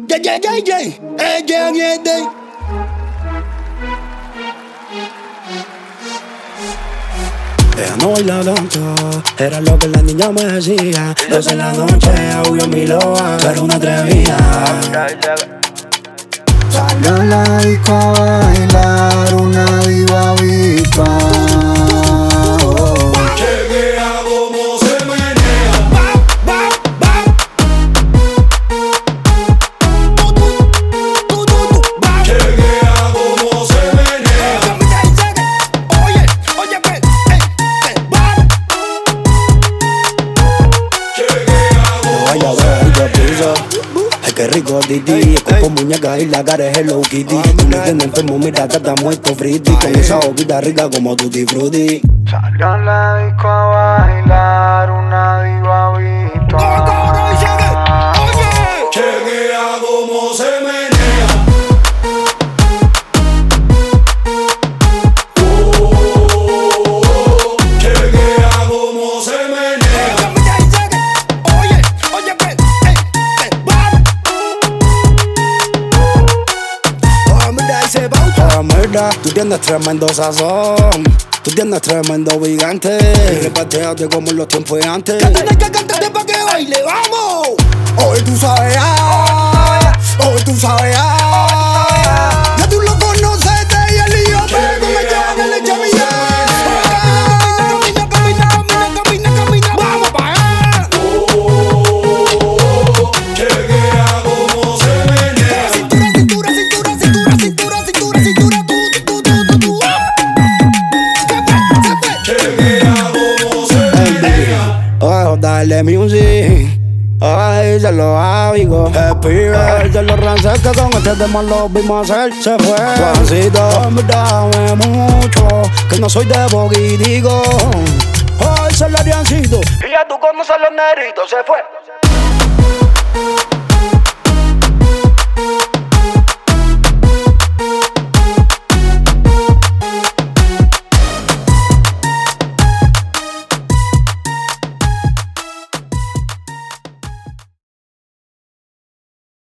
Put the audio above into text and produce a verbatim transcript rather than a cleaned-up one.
Yeah, yeah, yeah, yeah. Hey, yeah, yeah, yeah. Ella no baila tanto, era lo que la niña me decía. Doce en la noche, audio mi loa, pero una atrevida. Salió a la disco a bailar una diva habitual. Chequea cómo se menea. Chequea cómo se menea. Oye, oye, pues, ey, ey, va. Chequea cómo Vaya, se vaya, piso. Ay, qué rico, Didi. Es como muñeca y la cara es Hello Kitty. Tú me tienes enfermo, mira que está muerto friti. Con esa boquita rica como Tutti Frutti. Salió a la disco a bailar una diva habitual. Chequea cómo se menea. Oh, chequea cómo se menea. Oye, oye, pues, ey, ey, va. Oh, mira, ese bauta. Oh, mira, tú tienes tremendo sazón. Tú tienes tremendo gigante. Y repateate como en los tiempos de antes. Cántale que cántate pa' que baile, vamos. Hoy tú sabes ya. Hoy tú sabes ya. Ya tú lo conoces de él y yo, pero tú me llevas en el chamilla. Camina, camina, camina, camina, camina. Vamos pa' allá. Oh, chequea cómo se menea. Cintura, cintura, cintura, cintura, cintura, cintura, cintura, tú, tú, tú, tú, tú. Chequea cómo se menea. Oh, dale music. Ay, se lo hago. El pibe, se lo rancé que con este tema lo vimos hacer. Se fue. Juancito, me dame mucho. Que no soy de boguitico. Ay, se lo haríancito. Y ya tú conoces los negritos. Se fue.